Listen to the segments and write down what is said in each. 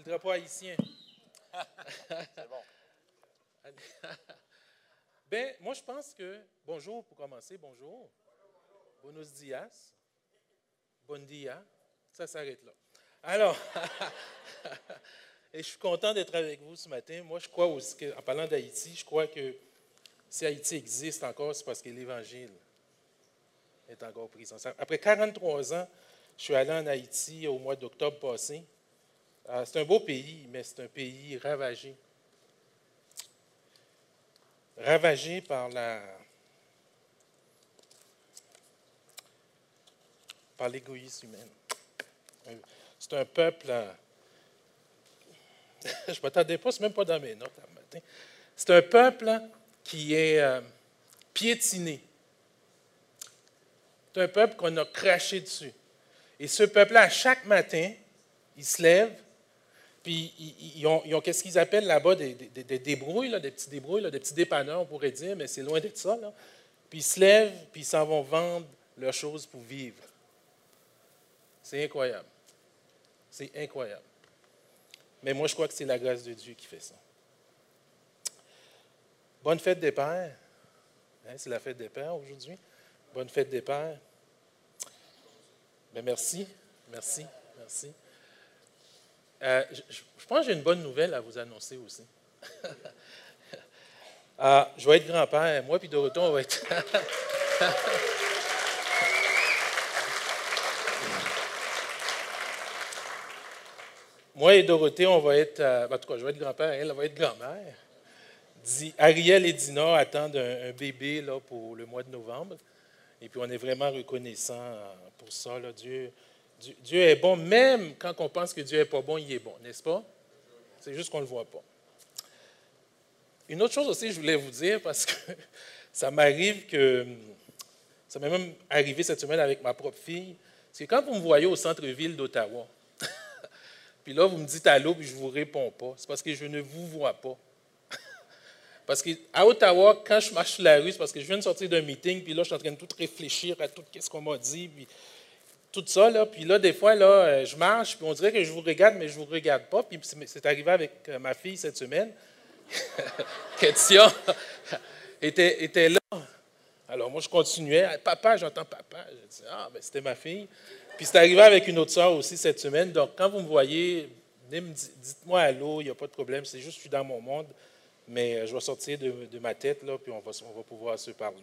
drapeau haïtien. C'est bon. Ben, moi, je pense que... Bonjour, pour commencer, bonjour. Buenos dias. Bon dia. Ça s'arrête là. Alors, et je suis content d'être avec vous ce matin. Moi, je crois aussi qu'en parlant d'Haïti, je crois que si Haïti existe encore, c'est parce que l'Évangile est encore présent. Après 43 ans, je suis allé en Haïti au mois d'octobre passé. C'est un beau pays, mais c'est un pays ravagé. Ravagé par l'égoïsme humain. C'est un peuple... je ne m'attendais pas, c'est même pas dans mes notes ce matin. C'est un peuple qui est piétiné. C'est un peuple qu'on a craché dessus. Et ce peuple-là, à chaque matin, ils se lèvent, puis ils ont qu'est-ce qu'ils appellent là-bas des débrouilles, là, des petits débrouilles, là, des petits dépanneurs, on pourrait dire, mais c'est loin d'être ça. Là. Puis ils se lèvent, puis ils s'en vont vendre leurs choses pour vivre. C'est incroyable. C'est incroyable. Mais moi, je crois que c'est la grâce de Dieu qui fait ça. Bonne fête des pères. Hein, c'est la fête des pères aujourd'hui. Bonne fête des pères. Bien, merci. Merci. Merci. Je pense que j'ai une bonne nouvelle à vous annoncer aussi. Je vais être grand-père. Moi puis Dorothée, on va être... Moi et Dorothée, on va être... en tout cas, je vais être grand-père, elle va être grand-mère. Ariel et Dina attendent un bébé là, pour le mois de novembre. Et puis, on est vraiment reconnaissant pour ça. Là. Dieu est bon, même quand on pense que Dieu n'est pas bon, il est bon, n'est-ce pas? C'est juste qu'on ne le voit pas. Une autre chose aussi, je voulais vous dire, parce que ça m'arrive que... Ça m'est même arrivé cette semaine avec ma propre fille. C'est quand vous me voyez au centre-ville d'Ottawa, puis là, vous me dites allô, puis je ne vous réponds pas. C'est parce que je ne vous vois pas. Parce qu'à Ottawa, quand je marche sur la rue, c'est parce que je viens de sortir d'un meeting, puis là, je suis en train de tout réfléchir à tout ce qu'on m'a dit, puis tout ça. Là. Puis là, des fois, là, je marche, puis on dirait que je vous regarde, mais je ne vous regarde pas. Puis c'est arrivé avec ma fille cette semaine. Kétia était là. Alors, moi, je continuais. Papa, j'entends papa. Je dis, ben, c'était ma fille. Puis c'est arrivé avec une autre sœur aussi cette semaine. Donc, quand vous me voyez, dites-moi allô, il n'y a pas de problème. C'est juste que je suis dans mon monde. Mais je vais sortir de ma tête, là, puis on va pouvoir se parler.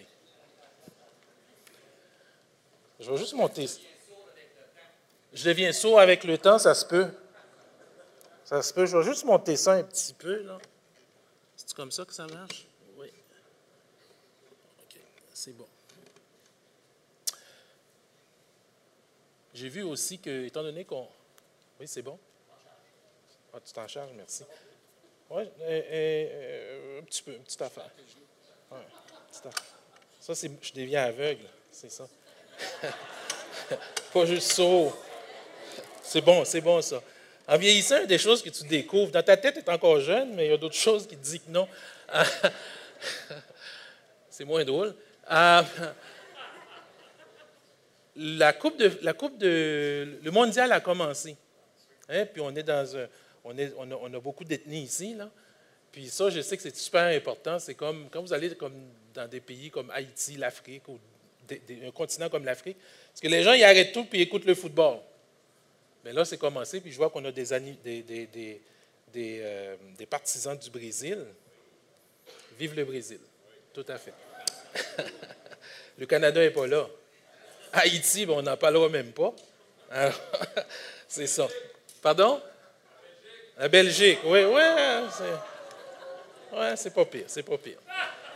Je vais juste monter. Je deviens sourd avec le temps, ça se peut. Ça se peut. Je vais juste monter ça un petit peu, là. C'est comme ça que ça marche? Oui. OK, c'est bon. J'ai vu aussi que, étant donné qu'on... Oui, c'est bon? Ah, tu t'en charges, merci. Oui, un petit peu, une petite affaire. Ouais, petite affaire. Ça, je deviens aveugle, c'est ça. Pas juste sourd. C'est bon, ça. En vieillissant, il y a des choses que tu découvres. Dans ta tête, tu es encore jeune, mais il y a d'autres choses qui te disent que non. C'est moins drôle. Le mondial a commencé. Hein? Puis on est on a beaucoup d'ethnies ici, là. Puis ça, je sais que c'est super important. C'est comme quand vous allez dans des pays comme Haïti, l'Afrique, ou un continent comme l'Afrique, parce que les gens, ils arrêtent tout puis ils écoutent le football. Mais là, c'est commencé, puis je vois qu'on a des partisans du Brésil. Vive le Brésil. Tout à fait. Le Canada n'est pas là. Haïti, on n'en parlera même pas. Alors, c'est ça. Pardon? La Belgique, oui, c'est pas pire, c'est pas pire.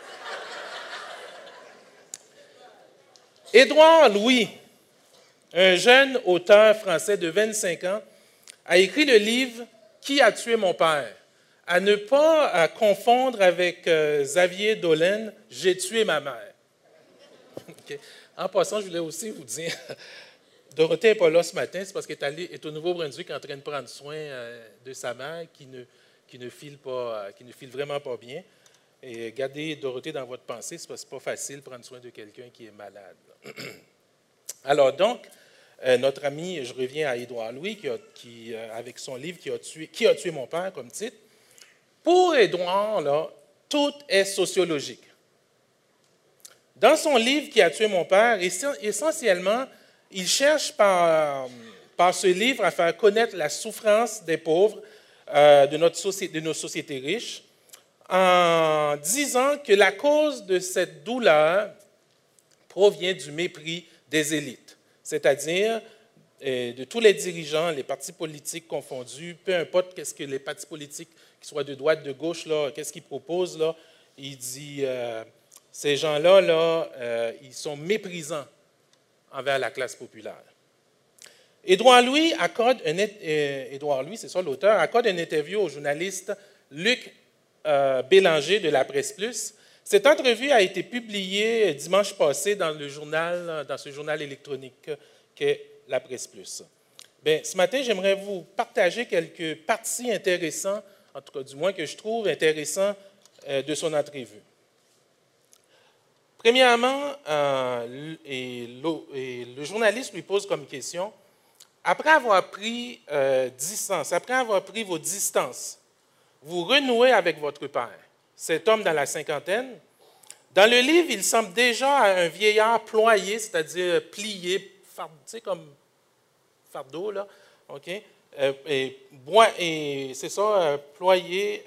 Édouard Louis, un jeune auteur français de 25 ans, a écrit le livre « Qui a tué mon père ?» À ne pas confondre avec Xavier Dolan, « J'ai tué ma mère ». Okay. En passant, je voulais aussi vous dire, Dorothée n'est pas là ce matin, c'est parce qu'elle est au Nouveau-Brunswick en train de prendre soin de sa mère qui ne file vraiment pas bien. Et gardez Dorothée dans votre pensée, c'est parce que ce n'est pas facile de prendre soin de quelqu'un qui est malade. Alors donc, notre ami, je reviens à Édouard Louis, avec son livre Qui a tué mon père comme titre. Pour Édouard, là, tout est sociologique. Dans son livre Qui a tué mon père, essentiellement, il cherche par ce livre à faire connaître la souffrance des pauvres de nos sociétés riches, en disant que la cause de cette douleur provient du mépris des élites, c'est-à-dire de tous les dirigeants, les partis politiques confondus, peu importe qu'est-ce que les partis politiques, qu'ils soient de droite, de gauche, là, qu'est-ce qu'ils proposent, là, il dit ces gens-là, ils sont méprisants envers la classe populaire. Édouard Louis, c'est ça l'auteur, accorde une interview au journaliste Luc Bélanger de la Presse Plus. Cette entrevue a été publiée dimanche passé dans ce journal électronique qu'est la Presse Plus. Bien, ce matin, j'aimerais vous partager quelques parties intéressantes, en tout cas du moins que je trouve intéressants de son entrevue. Premièrement, le journaliste lui pose comme question, après avoir pris vos distances, vous renouez avec votre père, cet homme dans la cinquantaine. Dans le livre, il semble déjà un vieillard ployé, c'est-à-dire plié, tu sais, comme fardeau, là, OK? C'est ça, ployé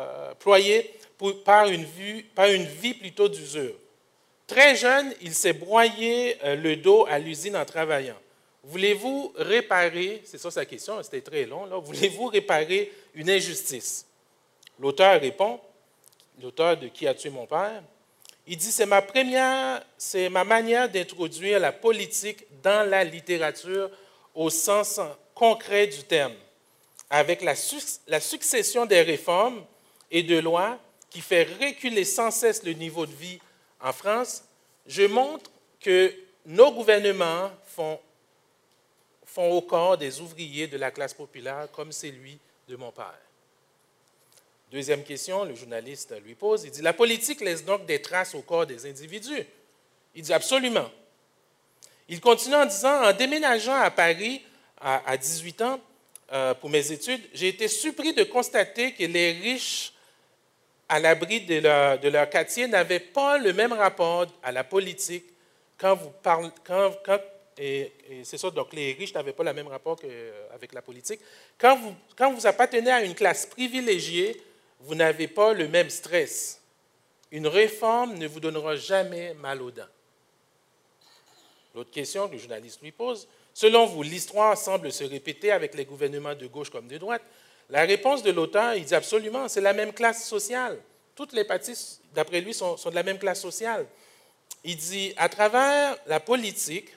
par une vie plutôt d'usure. Très jeune, il s'est broyé le dos à l'usine en travaillant. Voulez-vous réparer, c'est ça sa question, c'était très long, là, voulez-vous réparer une injustice? L'auteur répond, l'auteur de Qui a tué mon père, il dit, c'est ma manière d'introduire la politique dans la littérature au sens concret du terme, avec la succession des réformes et de lois qui fait reculer sans cesse le niveau de vie en France. Je montre que nos gouvernements font au corps des ouvriers de la classe populaire comme celui de mon père. Deuxième question, le journaliste lui pose, il dit, la politique laisse donc des traces au corps des individus? Il dit, absolument. Il continue en disant, en déménageant à Paris à 18 ans pour mes études, j'ai été surpris de constater que les riches, à l'abri de leur quartier, n'avaient pas le même rapport à la politique et c'est ça, donc les riches n'avaient pas le même rapport avec la politique. Quand vous appartenez à une classe privilégiée, vous n'avez pas le même stress. Une réforme ne vous donnera jamais mal aux dents. L'autre question que le journaliste lui pose, selon vous, l'histoire semble se répéter avec les gouvernements de gauche comme de droite. La réponse de l'auteur, il dit absolument, c'est la même classe sociale. Toutes les parties, d'après lui, sont de la même classe sociale. Il dit, à travers la politique,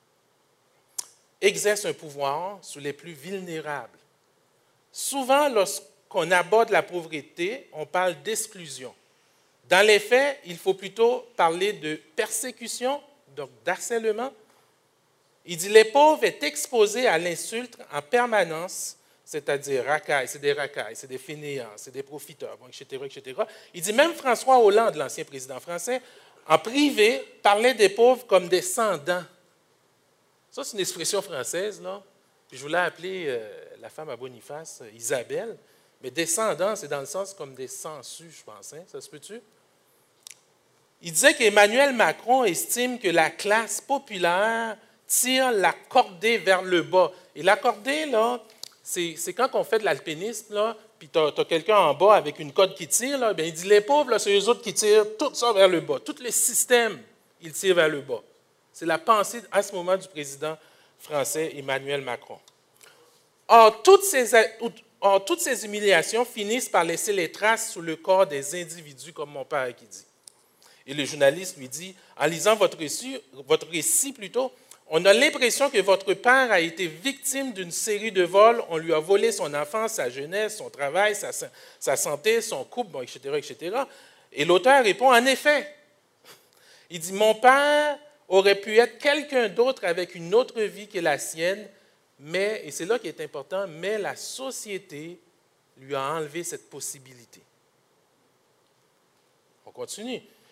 exerce un pouvoir sur les plus vulnérables. Souvent, lorsqu'on aborde la pauvreté, on parle d'exclusion. Dans les faits, il faut plutôt parler de persécution, donc d'harcèlement. Il dit, les pauvres sont exposés à l'insulte en permanence, c'est-à-dire racailles, c'est des fainéants, c'est des profiteurs, bon, etc., etc. Il dit, même François Hollande, l'ancien président français, en privé, parlait des pauvres comme des sans-dents. Ça, c'est une expression française, là. Puis je voulais appeler la femme à Boniface Isabelle, mais descendants, c'est dans le sens comme des sangsues, je pense. Hein? Ça se peut-tu? Il disait qu'Emmanuel Macron estime que la classe populaire tire la cordée vers le bas. Et la cordée, là, c'est quand on fait de l'alpinisme, là, puis tu as quelqu'un en bas avec une corde qui tire, là, bien, il dit les pauvres, là, c'est eux autres qui tirent tout ça vers le bas. Tout le système, ils tirent vers le bas. C'est la pensée à ce moment du président français Emmanuel Macron. Or, toutes ces humiliations finissent par laisser les traces sur le corps des individus, comme mon père qui dit. Et le journaliste lui dit, en lisant votre récit plutôt, on a l'impression que votre père a été victime d'une série de vols. On lui a volé son enfance, sa jeunesse, son travail, sa santé, son couple, bon, etc., etc. Et l'auteur répond, en effet, il dit, mon père aurait pu être quelqu'un d'autre avec une autre vie que la sienne, mais, et c'est là qui est important, mais la société lui a enlevé cette possibilité. On continue.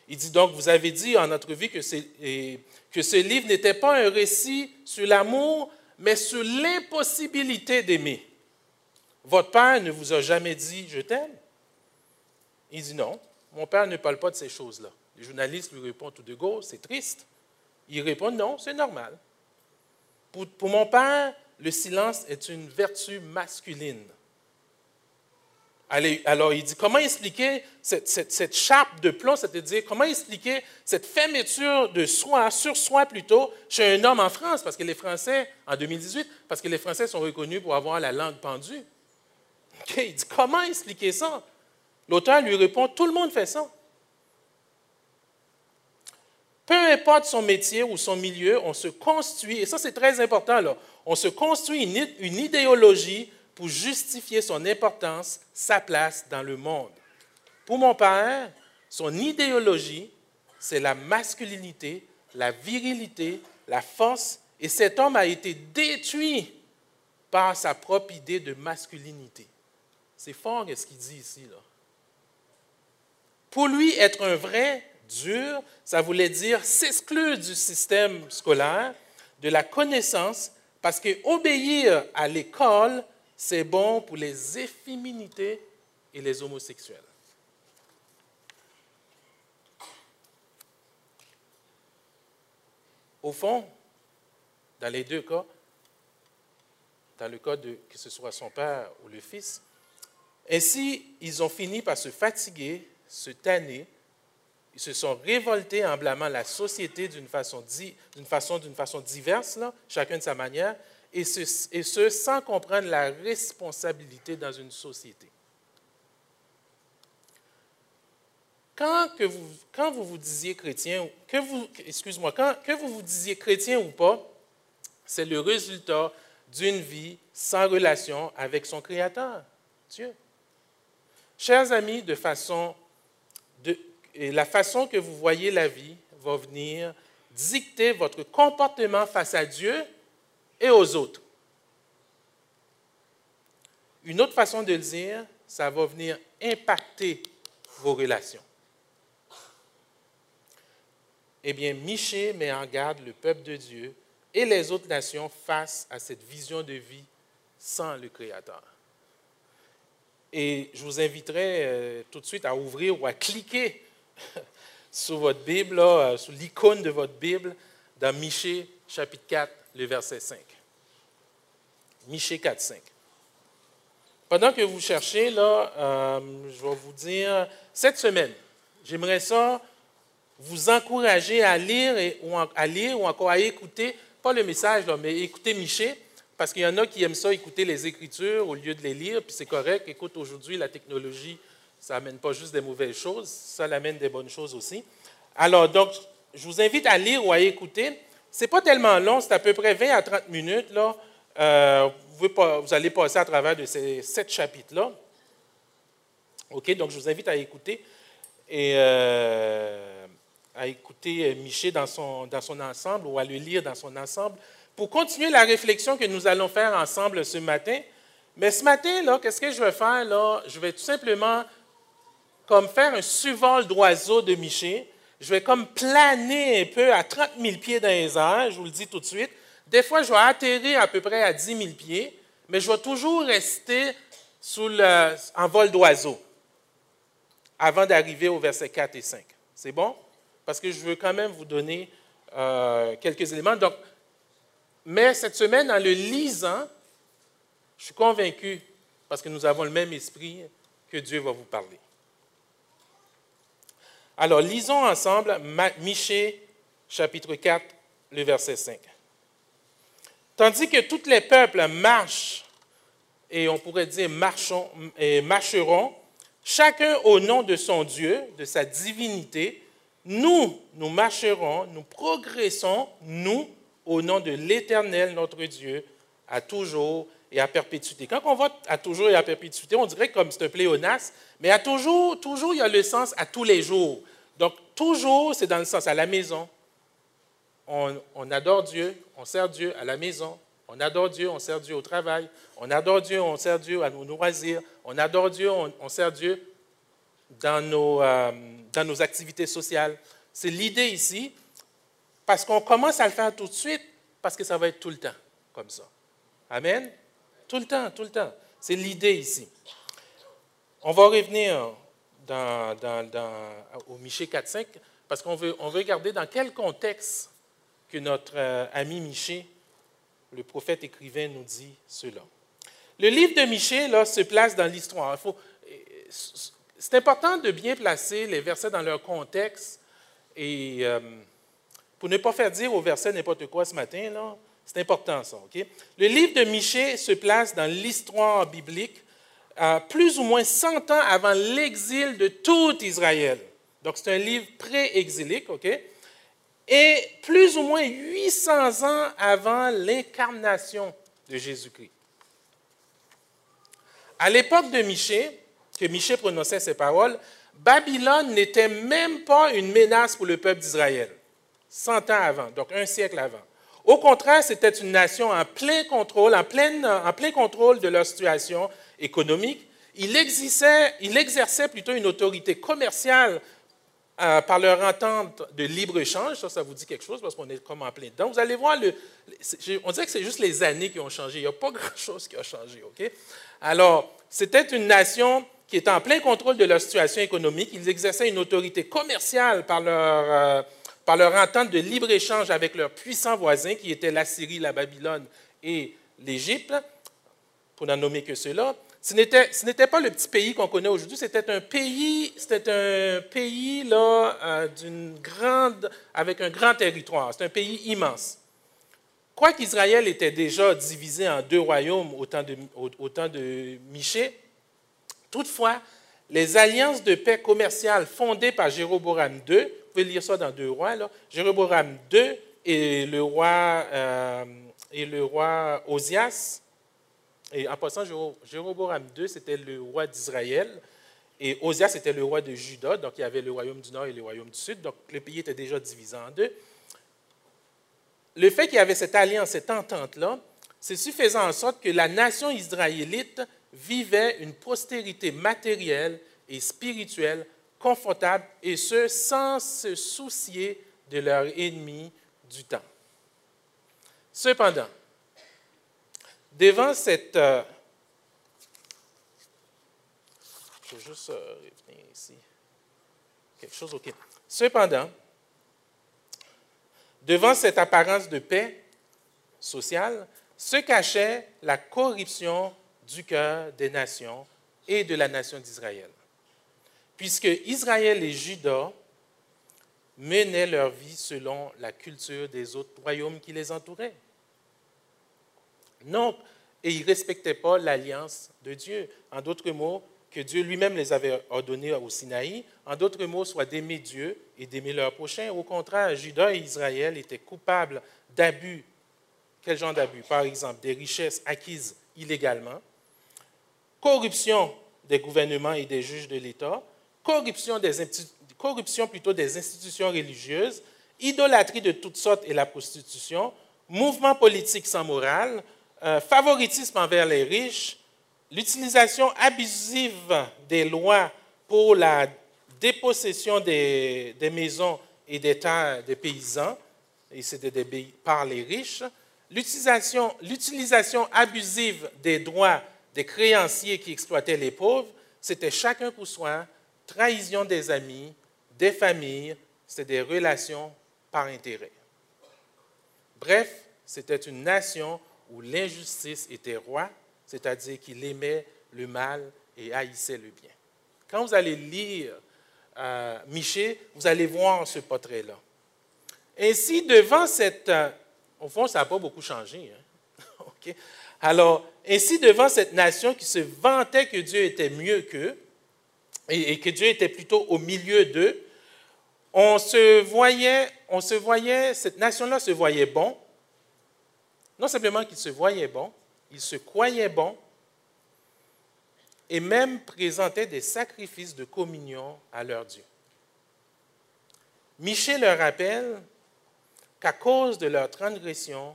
Il dit donc, vous avez dit en entrevue que ce livre n'était pas un récit sur l'amour, mais sur l'impossibilité d'aimer. Votre père ne vous a jamais dit « je t'aime ». Il dit non, mon père ne parle pas de ces choses-là. Les journalistes lui répondent tout de go, c'est triste. Il répond non, c'est normal. Pour mon père, le silence est une vertu masculine. Alors, il dit, comment expliquer cette chape de plomb, c'est-à-dire, comment expliquer cette fermeture de soi, sur soi plutôt, chez un homme en France, parce que les Français, en 2018, parce que les Français sont reconnus pour avoir la langue pendue. Okay, il dit, comment expliquer ça? L'auteur lui répond, tout le monde fait ça. Peu importe son métier ou son milieu, on se construit, et ça c'est très important, là, on se construit une idéologie pour justifier son importance, sa place dans le monde. Pour mon père, son idéologie, c'est la masculinité, la virilité, la force, et cet homme a été détruit par sa propre idée de masculinité. C'est fort ce qu'il dit ici, là. Pour lui, être un vrai dur, ça voulait dire s'exclure du système scolaire, de la connaissance, parce qu'obéir à l'école, c'est bon pour les efféminités et les homosexuels. Au fond, dans les deux cas, dans le cas que ce soit son père ou le fils, ainsi, ils ont fini par se fatiguer, se tanner. Ils se sont révoltés en blâmant la société d'une façon diverse, là, chacun de sa manière, et ce sans comprendre la responsabilité dans une société. Quand vous vous disiez chrétien, que vous vous disiez chrétien ou pas, c'est le résultat d'une vie sans relation avec son Créateur, Dieu. Chers amis, la façon que vous voyez la vie va venir dicter votre comportement face à Dieu et aux autres. Une autre façon de le dire, ça va venir impacter vos relations. Eh bien, Michée met en garde le peuple de Dieu et les autres nations face à cette vision de vie sans le Créateur. Et je vous inviterai tout de suite à ouvrir ou à cliquer sur votre Bible, là, sur l'icône de votre Bible, dans Michée, chapitre 4, le verset 5. Michée 4, 5. Pendant que vous cherchez, là, je vais vous dire, cette semaine, j'aimerais ça vous encourager à lire ou encore à écouter, pas le message, là, mais écouter Michée, parce qu'il y en a qui aiment ça, écouter les Écritures au lieu de les lire, puis c'est correct. Écoute, aujourd'hui, la technologie, ça n'amène pas juste des mauvaises choses, ça amène des bonnes choses aussi. Alors, donc, je vous invite à lire ou à écouter. Ce n'est pas tellement long, c'est à peu près 20 à 30 minutes, là. Vous allez passer à travers de ces 7 chapitres-là. OK, donc je vous invite à écouter Michée dans son ensemble ou à le lire dans son ensemble pour continuer la réflexion que nous allons faire ensemble ce matin. Mais ce matin, là, qu'est-ce que je vais faire? Là? Je vais tout simplement comme faire un survol d'oiseau de Michée. Je vais comme planer un peu à 30 000 pieds dans les airs, je vous le dis tout de suite. Des fois, je vais atterrir à peu près à 10 000 pieds, mais je vais toujours rester en vol d'oiseau avant d'arriver au verset 4 et 5. C'est bon? Parce que je veux quand même vous donner quelques éléments. Donc, mais cette semaine, en le lisant, je suis convaincu, parce que nous avons le même esprit, que Dieu va vous parler. Alors, lisons ensemble Michée, chapitre 4, le verset 5. Tandis que tous les peuples marchent, et on pourrait dire marcheront, chacun au nom de son Dieu, de sa divinité, nous marcherons, nous progressons, nous, au nom de l'Éternel, notre Dieu, à toujours et à perpétuité. Quand on va à toujours et à perpétuité, on dirait comme c'est un pléonasme, mais à toujours, il y a le sens à tous les jours. Donc, toujours, c'est dans le sens à la maison. On adore Dieu, on sert Dieu à la maison. On adore Dieu, on sert Dieu au travail. On adore Dieu, on sert Dieu à nos loisirs. On adore Dieu, on sert Dieu dans nos activités sociales. C'est l'idée ici, parce qu'on commence à le faire tout de suite, parce que ça va être tout le temps, comme ça. Amen? Tout le temps, tout le temps. C'est l'idée ici. On va revenir au Michée 4.5, parce qu'on veut regarder dans quel contexte que notre ami Michée, le prophète écrivain, nous dit cela. Le livre de Michée là, se place dans l'histoire. C'est important de bien placer les versets dans leur contexte et pour ne pas faire dire aux versets n'importe quoi ce matin, là, c'est important ça. Okay? Le livre de Michée se place dans l'histoire biblique plus ou moins 100 ans avant l'exil de tout Israël. Donc c'est un livre pré-exilique, OK? Et plus ou moins 800 ans avant l'incarnation de Jésus-Christ. À l'époque de Michée, que Michée prononçait ces paroles, Babylone n'était même pas une menace pour le peuple d'Israël, 100 ans avant, donc un siècle avant. Au contraire, c'était une nation en plein contrôle, en plein contrôle de leur situation économique. Il exerçait plutôt une autorité commerciale par leur entente de libre-échange. Ça vous dit quelque chose parce qu'on est comme en plein dedans. Vous allez voir, on dirait que c'est juste les années qui ont changé. Il n'y a pas grand-chose qui a changé. OK? Alors, c'était une nation qui était en plein contrôle de leur situation économique. Ils exerçaient une autorité commerciale par leur entente de libre-échange avec leurs puissants voisins, qui étaient l'Assyrie, la Babylone et l'Égypte, pour n'en nommer que ceux-là. Ce n'était pas le petit pays qu'on connaît aujourd'hui, c'était un pays là, avec un grand territoire. C'est un pays immense. Quoique Israël était déjà divisé en 2 royaumes au temps de Michée, toutefois, les alliances de paix commerciales fondées par Jéroboam II, vous pouvez lire ça dans 2 rois, là, Jéroboam II et le roi Osias. Et en passant, Jéroboam II, c'était le roi d'Israël, et Osias était le roi de Juda, donc il y avait le royaume du Nord et le royaume du Sud, donc le pays était déjà divisé en 2. Le fait qu'il y avait cette alliance, cette entente-là, ceci faisant en sorte que la nation israélite vivait une postérité matérielle et spirituelle confortable, et ce, sans se soucier de leurs ennemis du temps. Cependant, devant cette... je vais juste revenir ici. Quelque chose, OK. Cependant, devant cette apparence de paix sociale, se cachait la corruption du cœur des nations et de la nation d'Israël. Puisque Israël et Juda menaient leur vie selon la culture des autres royaumes qui les entouraient. Non, et ils ne respectaient pas l'alliance de Dieu. En d'autres mots, que Dieu lui-même les avait ordonnés au Sinaï. En d'autres mots, soit d'aimer Dieu et d'aimer leur prochain. Au contraire, Juda et Israël étaient coupables d'abus. Quel genre d'abus? Par exemple, des richesses acquises illégalement, corruption des gouvernements et des juges de l'État, corruption plutôt des institutions religieuses, idolâtrie de toutes sortes et la prostitution, mouvement politique sans morale, favoritisme envers les riches, l'utilisation abusive des lois pour la dépossession des maisons et des terres des paysans, et c'était par les riches, l'utilisation abusive des droits des créanciers qui exploitaient les pauvres, c'était chacun pour soi, trahison des amis, des familles, c'était des relations par intérêt. Bref, c'était une nation où l'injustice était roi, c'est-à-dire qu'il aimait le mal et haïssait le bien. Quand vous allez lire Michée, vous allez voir ce portrait-là. Ainsi, devant cette... au fond, ça n'a pas beaucoup changé. Hein? Okay? Alors, ainsi, devant cette nation qui se vantait que Dieu était mieux qu'eux et que Dieu était plutôt au milieu d'eux, cette nation-là se voyait bon. Non simplement qu'ils se voyaient bon, ils se croyaient bons et même présentaient des sacrifices de communion à leur Dieu. Michée leur rappelle qu'à cause de leur transgression,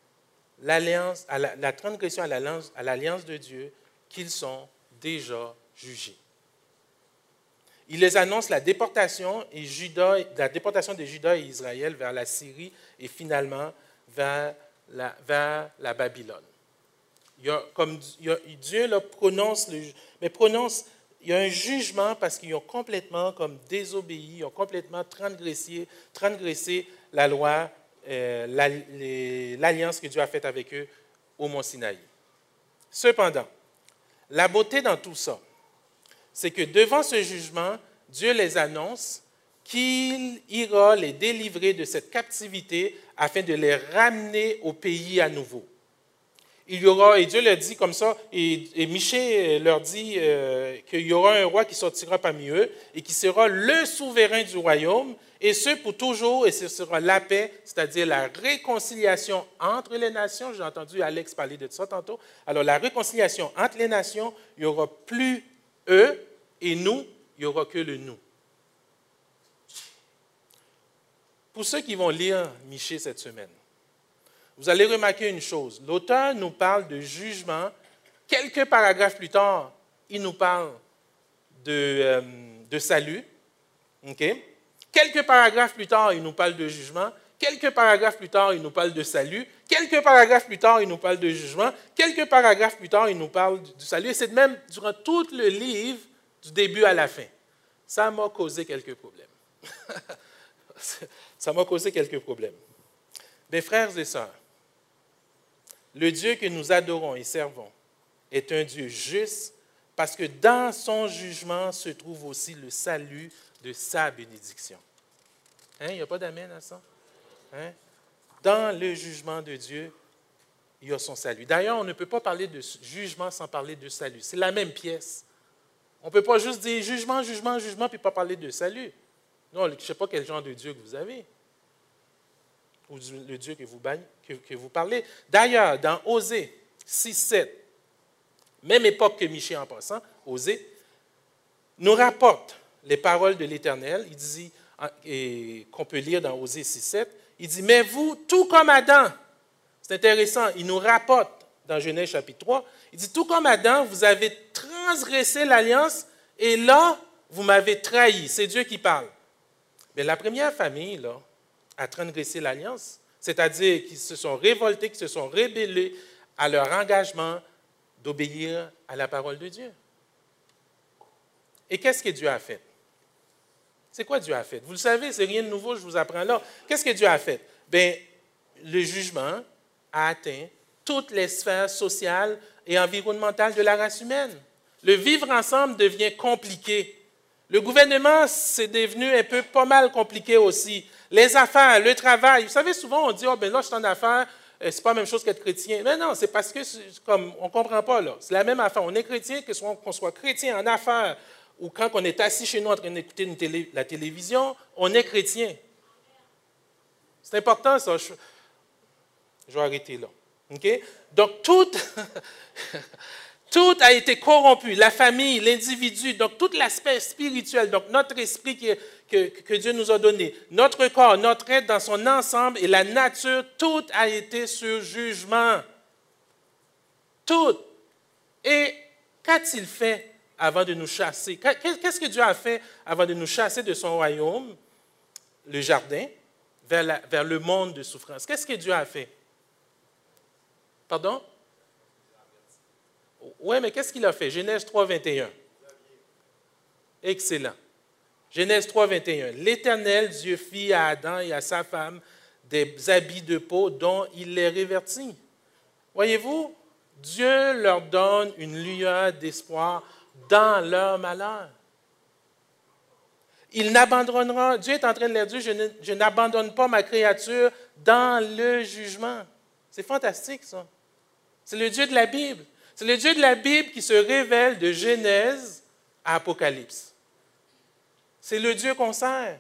la transgression à l'alliance de Dieu, qu'ils sont déjà jugés. Il les annonce la déportation de Juda et Israël vers la Syrie et finalement vers la Babylone. Dieu là, prononce, il y a un jugement parce qu'ils ont complètement comme désobéi, ils ont complètement transgressé la loi, l'alliance que Dieu a faite avec eux au mont Sinaï. Cependant, la beauté dans tout ça, c'est que devant ce jugement, Dieu les annonce qu'il ira les délivrer de cette captivité afin de les ramener au pays à nouveau. Il y aura, et Dieu leur dit comme ça, et Michée leur dit qu'il y aura un roi qui sortira parmi eux et qui sera le souverain du royaume, et ce pour toujours, et ce sera la paix, c'est-à-dire la réconciliation entre les nations. J'ai entendu Alex parler de ça tantôt. Alors la réconciliation entre les nations, il n'y aura plus eux et nous, il n'y aura que le nous. Pour ceux qui vont lire Michée cette semaine, vous allez remarquer une chose. L'auteur nous parle de jugement. Quelques paragraphes plus tard, il nous parle de salut. Okay? Quelques paragraphes plus tard, il nous parle de jugement. Quelques paragraphes plus tard, il nous parle de salut. Quelques paragraphes plus tard, il nous parle de jugement. Quelques paragraphes plus tard, il nous parle du salut. Et c'est même durant tout le livre, du début à la fin. Ça m'a causé quelques problèmes. Ça m'a causé quelques problèmes. Mes frères et sœurs, le Dieu que nous adorons et servons est un Dieu juste parce que dans son jugement se trouve aussi le salut de sa bénédiction. Hein? Il n'y a pas d'amen à ça? Hein? Dans le jugement de Dieu, il y a son salut. D'ailleurs, on ne peut pas parler de jugement sans parler de salut. C'est la même pièce. On ne peut pas juste dire jugement, jugement, jugement, puis pas parler de salut. Non, je ne sais pas quel genre de Dieu que vous avez. Ou le Dieu que vous parlez. D'ailleurs, dans Osée 6-7, même époque que Michée en passant, Osée, nous rapporte les paroles de l'Éternel. Il dit, et qu'on peut lire dans Osée 6-7, il dit, mais vous, tout comme Adam, c'est intéressant, il nous rapporte dans Genèse chapitre 3, il dit, tout comme Adam, vous avez transgressé l'alliance et là, vous m'avez trahi. C'est Dieu qui parle. Mais la première famille, là, a transgressé l'alliance, c'est-à-dire qu'ils se sont révoltés, qu'ils se sont rébellés à leur engagement d'obéir à la parole de Dieu. Et qu'est-ce que Dieu a fait? C'est quoi Dieu a fait? Vous le savez, c'est rien de nouveau, je vous apprends là. Qu'est-ce que Dieu a fait? Bien, le jugement a atteint toutes les sphères sociales et environnementales de la race humaine. Le vivre ensemble devient compliqué. Le gouvernement, c'est devenu un peu pas mal compliqué aussi. Les affaires, le travail. Vous savez, souvent, on dit, oh, ben là, je suis en affaires, c'est pas la même chose qu'être chrétien. Mais non, c'est parce que, comme, on ne comprend pas, là. C'est la même affaire. On est chrétien, qu'on soit chrétien en affaires ou quand on est assis chez nous en train d'écouter la télévision, on est chrétien. C'est important, ça. Je vais arrêter là. Okay? Donc, tout a été corrompu. La famille, l'individu, donc tout l'aspect spirituel, donc notre esprit que Dieu nous a donné, notre corps, notre être dans son ensemble et la nature, tout a été sur jugement. Tout. Et qu'a-t-il fait avant de nous chasser? Qu'est-ce que Dieu a fait avant de nous chasser de son royaume, le jardin, vers le monde de souffrance? Qu'est-ce que Dieu a fait? Pardon? Oui, mais qu'est-ce qu'il a fait? Genèse 3, 21. Excellent. Genèse 3, 21. L'Éternel Dieu fit à Adam et à sa femme des habits de peau dont il les revêtit. Voyez-vous, Dieu leur donne une lueur d'espoir dans leur malheur. Il n'abandonnera, Dieu est en train de leur dire, je n'abandonne pas ma créature dans le jugement. C'est fantastique, ça. C'est le Dieu de la Bible. C'est le Dieu de la Bible qui se révèle de Genèse à Apocalypse. C'est le Dieu qu'on sert.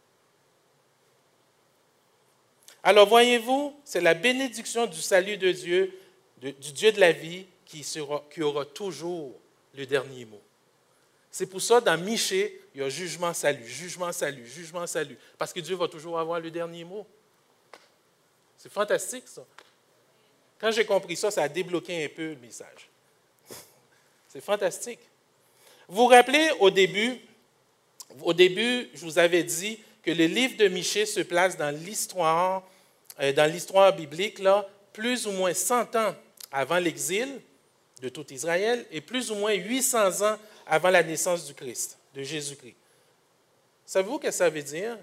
Alors, voyez-vous, c'est la bénédiction du salut de Dieu, du Dieu de la vie, qui aura toujours le dernier mot. C'est pour ça, dans Michée, il y a jugement, salut, jugement, salut, jugement, salut. Parce que Dieu va toujours avoir le dernier mot. C'est fantastique, ça. Quand j'ai compris ça, ça a débloqué un peu le message. C'est fantastique. Vous vous rappelez, au début, Au début, je vous avais dit que le livre de Michée se place dans l'histoire biblique, là, plus ou moins 100 ans avant l'exil de tout Israël et plus ou moins 800 ans avant la naissance du Christ, de Jésus-Christ. Savez-vous ce que ça veut dire?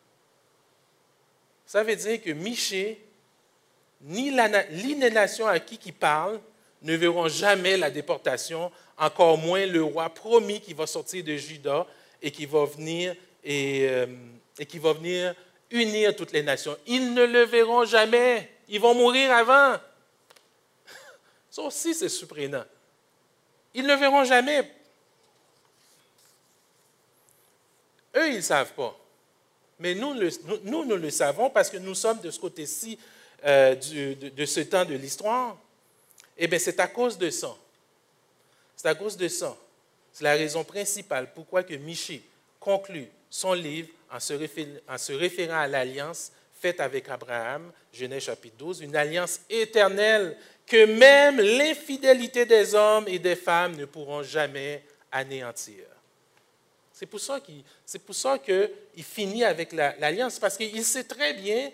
Ça veut dire que Michée, ni les nations à qui parle, ne verront jamais la déportation, encore moins le roi promis qui va sortir de Juda et qui va venir unir toutes les nations. Ils ne le verront jamais. Ils vont mourir avant. Ça aussi, c'est surprenant. Ils ne le verront jamais. Eux, ils ne savent pas. Mais nous, nous le savons parce que nous sommes de ce côté-ci de ce temps de l'histoire. Eh bien, c'est à cause de ça. C'est à cause de ça. C'est la raison principale pourquoi que Michée conclut son livre en se référant à l'alliance faite avec Abraham, Genèse chapitre 12, une alliance éternelle que même l'infidélité des hommes et des femmes ne pourront jamais anéantir. C'est pour ça qu'il finit avec l'alliance, parce qu'il sait très bien,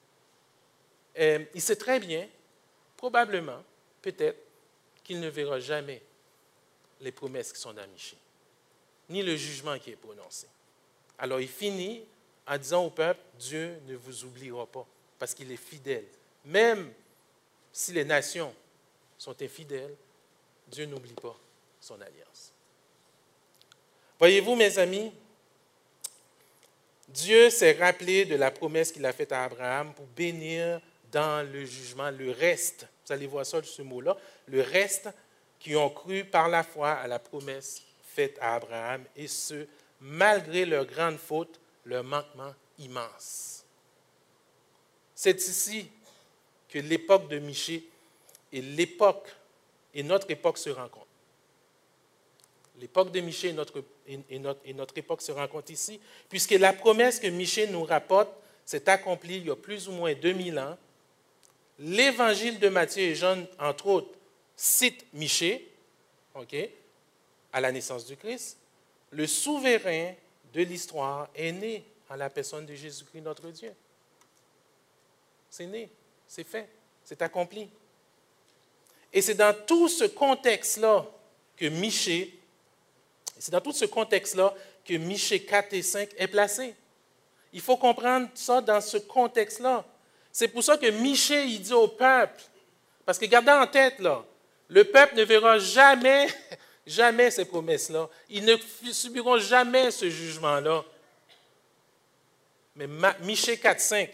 probablement, peut-être, qu'il ne verra jamais les promesses qui sont dans Michée, ni le jugement qui est prononcé. Alors il finit en disant au peuple, Dieu ne vous oubliera pas, parce qu'il est fidèle. Même si les nations sont infidèles, Dieu n'oublie pas son alliance. Voyez-vous, mes amis, Dieu s'est rappelé de la promesse qu'il a faite à Abraham pour bénir dans le jugement le reste. Vous allez voir ça, ce mot-là. Le reste qui ont cru par la foi à la promesse faite à Abraham, et ce, malgré leur grande faute, leur manquement immense. C'est ici que l'époque de Michée et notre époque se rencontrent. L'époque de Michée et notre époque se rencontrent ici, puisque la promesse que Michée nous rapporte s'est accomplie il y a plus ou moins 2000 ans. L'évangile de Matthieu et Jean, entre autres, cite Michée, à la naissance du Christ. Le souverain de l'histoire est né en la personne de Jésus-Christ, notre Dieu. C'est né, c'est fait, c'est accompli. Et c'est dans tout ce contexte-là que Michée 4 et 5 est placé. Il faut comprendre ça dans ce contexte-là. C'est pour ça que Michée, il dit au peuple, parce que gardez en tête, là, le peuple ne verra jamais ces promesses-là. Ils ne subiront jamais ce jugement-là. Mais Michée 4, 5,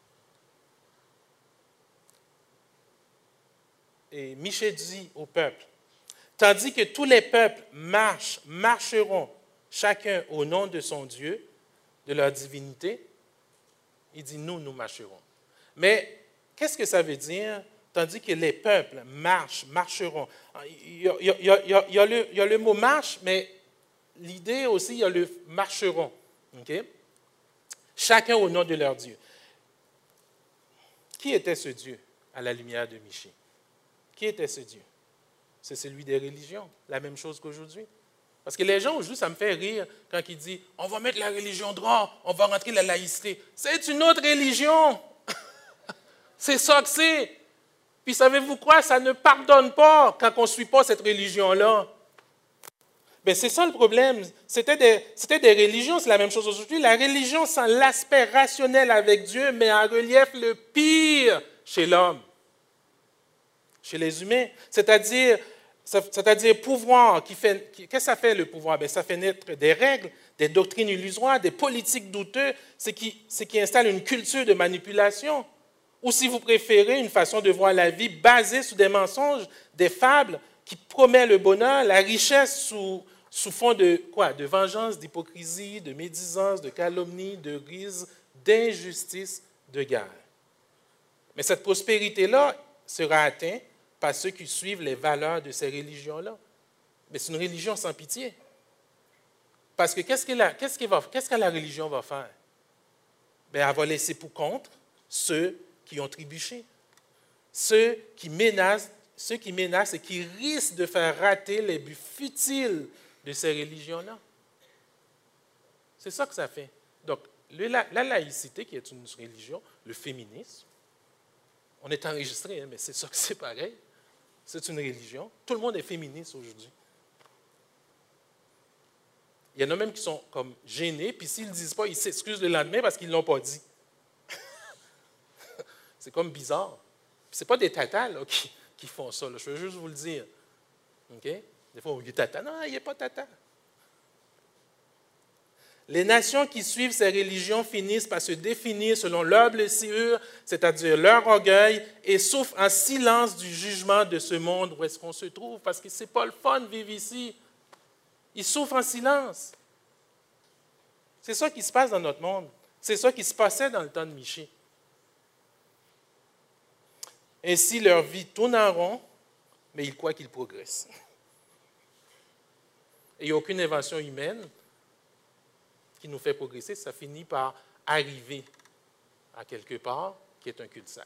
et Michée dit au peuple, tandis que tous les peuples marcheront chacun au nom de son Dieu, de leur divinité, il dit nous marcherons. Mais qu'est-ce que ça veut dire? Tandis que les peuples marcheront. Il y a le mot marche, mais l'idée aussi, il y a le marcheront. Okay? Chacun au nom de leur Dieu. Qui était ce Dieu à la lumière de Michée? Qui était ce Dieu? C'est celui des religions, la même chose qu'aujourd'hui. Parce que les gens aujourd'hui, ça me fait rire quand ils disent « on va mettre la religion droit, on va rentrer la laïcité ». C'est une autre religion. C'est ça que c'est. Puis savez-vous quoi? Ça ne pardonne pas quand on ne suit pas cette religion-là. Bien, c'est ça le problème. C'était des religions, c'est la même chose aujourd'hui. La religion sans l'aspect rationnel avec Dieu met en relief le pire chez l'homme, chez les humains. C'est-à-dire pouvoir. Qu'est-ce que ça fait le pouvoir? Bien, ça fait naître des règles, des doctrines illusoires, des politiques douteuses, ce qui installe une culture de manipulation. Ou si vous préférez, une façon de voir la vie basée sur des mensonges, des fables qui promettent le bonheur, la richesse sous fond de quoi? De vengeance, d'hypocrisie, de médisance, de calomnie, de ruse, d'injustice, de guerre. Mais cette prospérité-là sera atteinte par ceux qui suivent les valeurs de ces religions-là. Mais c'est une religion sans pitié. Parce que qu'est-ce que la religion va faire? Bien, elle va laisser pour compte ceux qui ont trébuché, ceux qui menacent et qui risquent de faire rater les buts futiles de ces religions-là. C'est ça que ça fait. Donc, la laïcité, qui est une religion, le féminisme, on est enregistré, hein, mais c'est ça que c'est pareil. C'est une religion. Tout le monde est féministe aujourd'hui. Il y en a même qui sont comme gênés, puis s'ils ne le disent pas, ils s'excusent le lendemain parce qu'ils ne l'ont pas dit. C'est comme bizarre. Ce n'est pas des tatas là, qui font ça. Là. Je veux juste vous le dire. OK? Des fois, on dit tata. Non, il n'est pas tata. Les nations qui suivent ces religions finissent par se définir selon leur blessure, c'est-à-dire leur orgueil, et souffrent en silence du jugement de ce monde où est-ce qu'on se trouve, parce que ce n'est pas le fun de vivre ici. Ils souffrent en silence. C'est ça qui se passe dans notre monde. C'est ça qui se passait dans le temps de Michée. Ainsi, leur vie tourne en rond, mais ils croient qu'ils progressent. Et il n'y a aucune invention humaine qui nous fait progresser, ça finit par arriver à quelque part qui est un cul-de-sac.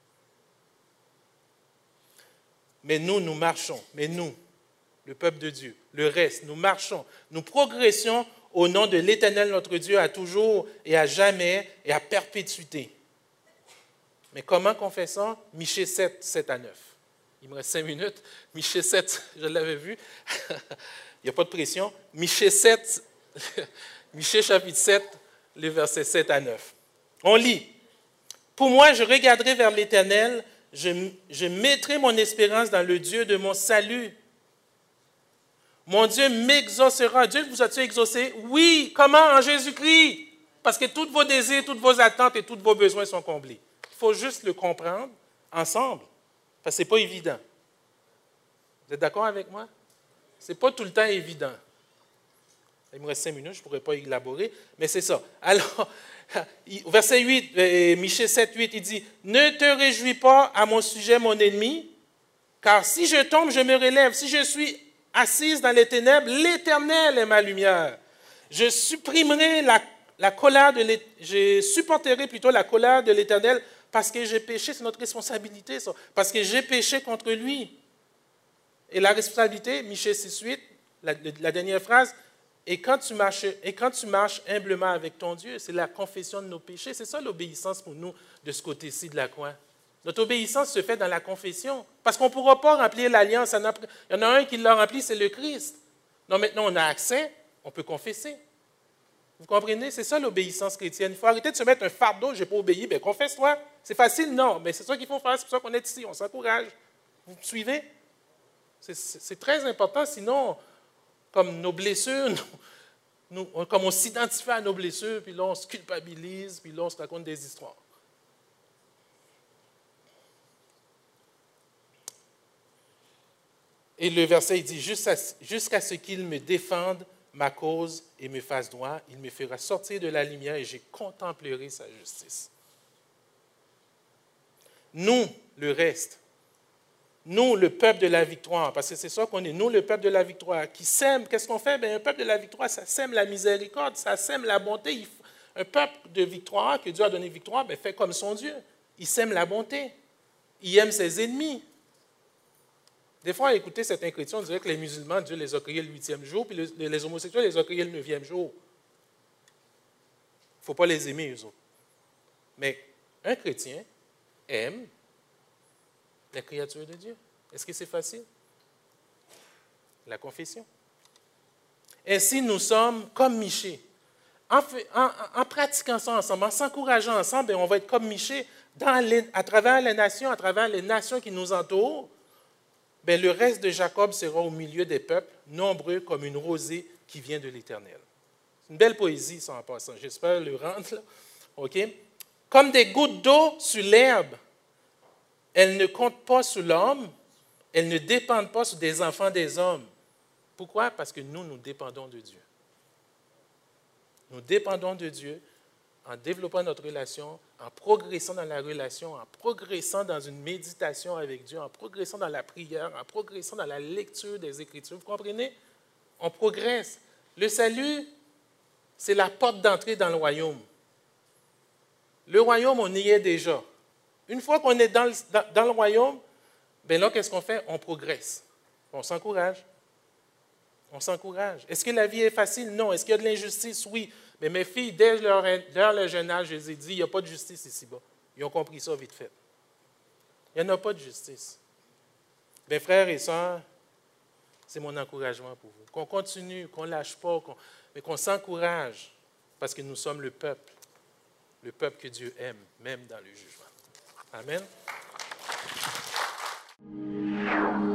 Mais nous marchons. Mais nous, le peuple de Dieu, le reste, nous marchons. Nous progressions au nom de l'Éternel notre Dieu à toujours et à jamais et à perpétuité. Mais comment qu'on fait ça? Michée 7, 7 à 9. Il me reste 5 minutes. Michée 7, je l'avais vu. Il n'y a pas de pression. Michée 7, Michée chapitre 7, les versets 7 à 9. On lit. « Pour moi, je regarderai vers l'Éternel, je mettrai mon espérance dans le Dieu de mon salut. Mon Dieu m'exaucera. » Dieu vous a-t-il exaucé? Oui. Comment? En Jésus-Christ. Parce que tous vos désirs, toutes vos attentes et tous vos besoins sont comblés. Il faut juste le comprendre ensemble. Parce que ce n'est pas évident. Vous êtes d'accord avec moi? Ce n'est pas tout le temps évident. Il me reste 5 minutes, je ne pourrais pas élaborer, mais c'est ça. Alors, verset 8, Michée 7, 8, il dit, « Ne te réjouis pas à mon sujet, mon ennemi, car si je tombe, je me relève. Si je suis assise dans les ténèbres, l'Éternel est ma lumière. Je supprimerai la colère je supporterai plutôt la colère de l'Éternel parce que j'ai péché. » C'est notre responsabilité, ça. Parce que j'ai péché contre lui. Et la responsabilité, Michée 6, 8, la dernière phrase, et quand tu marches humblement avec ton Dieu, c'est la confession de nos péchés. C'est ça l'obéissance pour nous de ce côté-ci de la croix. Notre obéissance se fait dans la confession. Parce qu'on ne pourra pas remplir l'alliance. Il y en a un qui l'a rempli, c'est le Christ. Donc maintenant, on a accès, on peut confesser. Vous comprenez? C'est ça l'obéissance chrétienne. Il faut arrêter de se mettre un fardeau, je n'ai pas obéi, bien confesse-toi. C'est facile? Non, mais c'est ça qu'il faut faire, c'est pour ça qu'on est ici, on s'encourage. Vous me suivez? C'est très important, sinon, comme nos blessures, comme on s'identifie à nos blessures, puis là on se culpabilise, puis là on se raconte des histoires. Et le verset, il dit, jusqu'à ce qu'il me défende ma cause et me fasse droit, il me fera sortir de la lumière et je contemplerai sa justice. Nous, le reste, nous, le peuple de la victoire, parce que c'est ça qu'on est, nous, le peuple de la victoire, qui sème, qu'est-ce qu'on fait? Bien, un peuple de la victoire, ça sème la miséricorde, ça sème la bonté. Un peuple de victoire, que Dieu a donné victoire, bien, fait comme son Dieu. Il sème la bonté. Il aime ses ennemis. Des fois, à écouter certains chrétiens, on dirait que les musulmans, Dieu les a créés le 8e jour, puis les homosexuels les a créés le 9e jour. Il ne faut pas les aimer, eux autres. Mais un chrétien aime la créature de Dieu. Est-ce que c'est facile? La confession. Ainsi, nous sommes comme Michée. En pratiquant ça ensemble, en s'encourageant ensemble, bien, on va être comme Michée à travers les nations qui nous entourent. Bien, le reste de Jacob sera au milieu des peuples, nombreux comme une rosée qui vient de l'Éternel. C'est une belle poésie, ça, en passant. J'espère le rendre, là. OK? Comme des gouttes d'eau sur l'herbe, elles ne comptent pas sur l'homme, elles ne dépendent pas sur des enfants des hommes. Pourquoi? Parce que nous dépendons de Dieu. Nous dépendons de Dieu en développant notre relation, en progressant dans la relation, en progressant dans une méditation avec Dieu, en progressant dans la prière, en progressant dans la lecture des Écritures. Vous comprenez? On progresse. Le salut, c'est la porte d'entrée dans le royaume. Le royaume, on y est déjà. Une fois qu'on est dans le royaume, bien là, qu'est-ce qu'on fait? On progresse. On s'encourage. On s'encourage. Est-ce que la vie est facile? Non. Est-ce qu'il y a de l'injustice? Oui. Mais mes filles, dès leur jeune âge, je les ai dit, il n'y a pas de justice ici-bas. Ils ont compris ça vite fait. Il n'y en a pas de justice. Mes frères et sœurs, c'est mon encouragement pour vous. Qu'on continue, qu'on ne lâche pas, mais qu'on s'encourage, parce que nous sommes le peuple que Dieu aime, même dans le jugement. Amen.